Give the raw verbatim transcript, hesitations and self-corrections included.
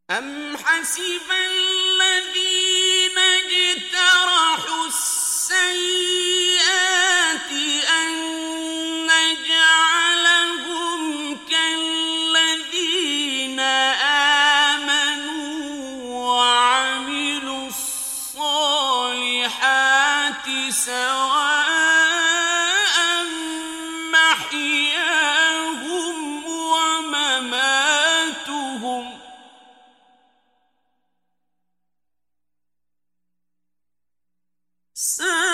أَمْ حَسِبَ الَّذِينَ اجْتَرَحُوا السَّيِّئَاتِ أَن نَّجْعَلَهُمْ كَالَّذِينَ آمَنُوا وَعَمِلُوا الصَّالِحَاتِ سَوَاءً مَّحْيَاهُمْ وَمَمَاتُهُمْ ۚ سَاءَ